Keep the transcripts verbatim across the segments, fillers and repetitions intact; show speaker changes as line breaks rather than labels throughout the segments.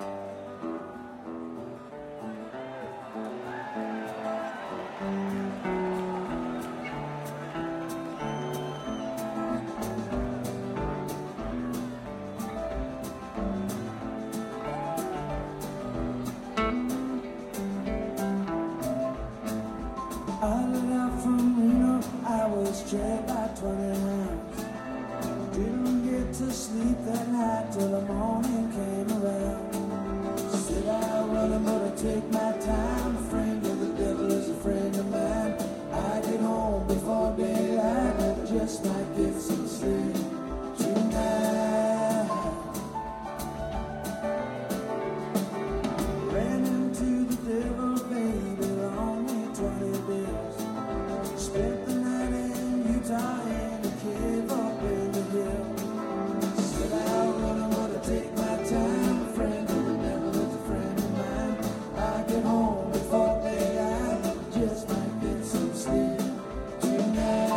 I lit out from Reno, I was dragged by twenty rounds. Didn't get to sleep that night till the morning came around. Said I wasn't gonna take my time, friend of the devil is a friend of mine. I get home before daylight, I just might get some sleep tonight. Ran into the devil, baby, only twenty bills. Spent the night in Utah in a cave up in the hill. Said I wasn't gonna take my time, friend of the devil is a friend of mine. I get home before daylight, just might get some sleep tonight.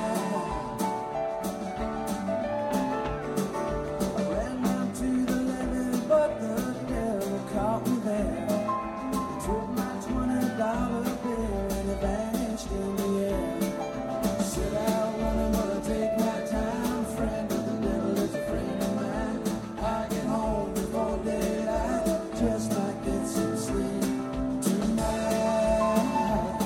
I ran down to the levee, but the devil caught me there. He took my twenty dollar bill and it vanished in the air. Said I wasn't gonna take my time, friend of the devil is a friend of mine. I get home before daylight, just might get some sleep tonight.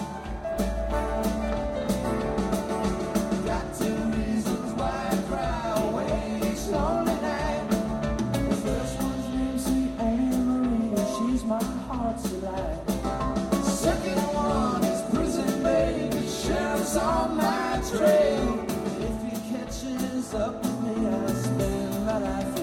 Got two reasons why I cry away each lonely night. The first one's named Sweet Anne Marie, she's my heart's delight. The second one is prison baby, sheriff's on my trail. If he catches up with me, I spend my life